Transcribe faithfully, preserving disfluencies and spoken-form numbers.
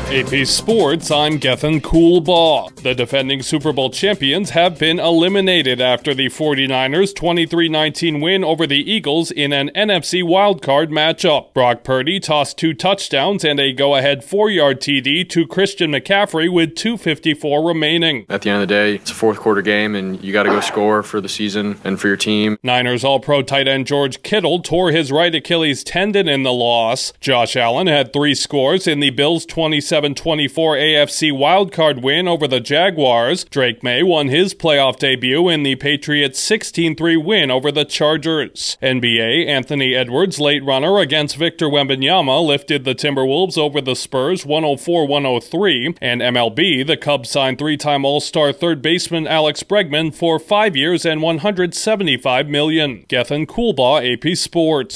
A P Sports, I'm Gethin Coolbaugh. The defending Super Bowl champions have been eliminated after the 49ers' twenty-three nineteen win over the Eagles in an N F C wildcard matchup. Brock Purdy tossed two touchdowns and a go-ahead four-yard T D to Christian McCaffrey with two fifty-four remaining. At the end of the day, it's a fourth quarter game and you got to go score for the season and for your team. Niners All-Pro tight end George Kittle tore his right Achilles tendon in the loss. Josh Allen had three scores in the Bills' twenty-seven twenty-four A F C wildcard win over the Jaguars. Drake May won his playoff debut in the Patriots' sixteen three win over the Chargers. N B A Anthony Edwards' late runner against Victor Wembanyama lifted the Timberwolves over the Spurs one oh four one oh three, and M L B, the Cubs signed three-time All-Star third baseman Alex Bregman for five years and one hundred seventy-five million dollars. Gethin Coolbaugh, A P Sports.